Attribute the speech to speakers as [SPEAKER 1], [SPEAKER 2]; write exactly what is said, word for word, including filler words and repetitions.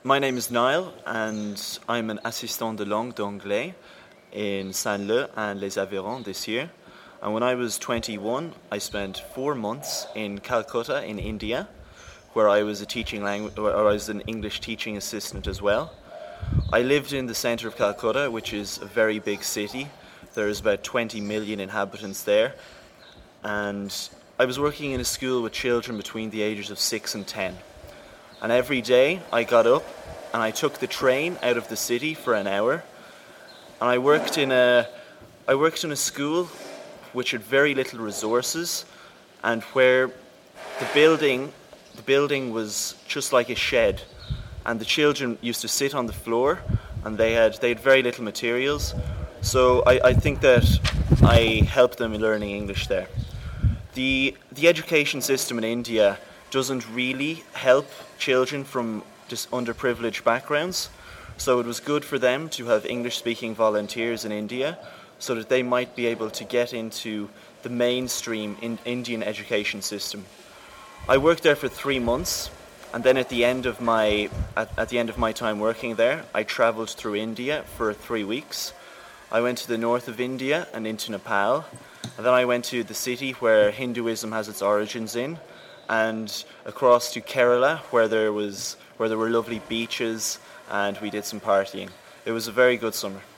[SPEAKER 1] My name is Niall, and I'm an assistant de langue d'anglais in Saint-Leu and Les Aveyron this year. And when I was twenty-one, I spent four months in Calcutta in India, where I was a teaching language, or I was an English teaching assistant as well. I lived in the centre of Calcutta, which is a very big city. There's about twenty million inhabitants there, and I was working in a school with children between the ages of six and ten. And every day I got up and I took the train out of the city for an hour, and I worked in a I worked in a school which had very little resources, and where the building the building was just like a shed, and the children used to sit on the floor, and they had they had very little materials. So I, I think that I helped them in learning English there. The the education system in India doesn't really help children from just underprivileged backgrounds, so it was good for them to have English-speaking volunteers in India so that they might be able to get into the mainstream in Indian education system. I worked there for three months, and then at the end of my at, at the end of my time working there, I travelled through India for three weeks. I went to the north of India and into Nepal, and then I went to the city where Hinduism has its origins in, and across to Kerala, where there was where there were lovely beaches, and we did some partying. It was a very good summer.